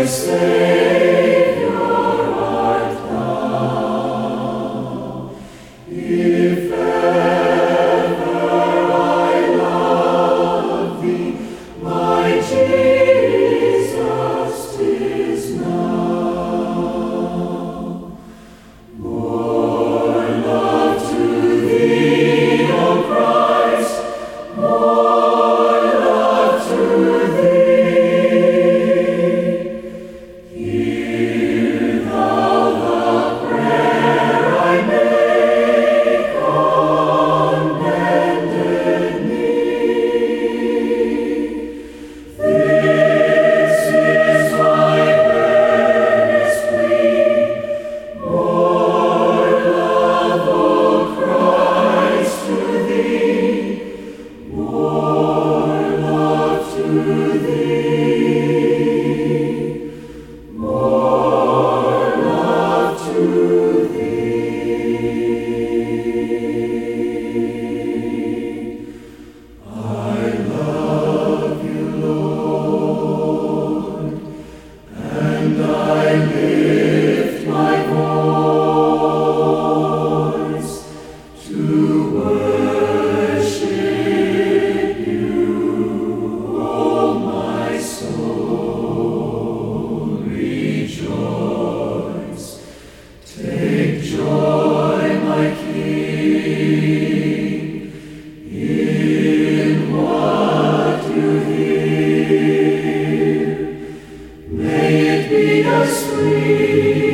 Savior art thou. If ever I love thee, my Jesus, 'tis now. More love to thee, O Christ, more love to thee. Hear thou the prayer I make on bended knee. This is my earnest plea, more love, O Christ, to thee, more love to thee, more love to thee. I love you, Lord, and I lift my voice to worship you, O my soul. Rejoice, take joy, my King, in what you hear. May it be a sweet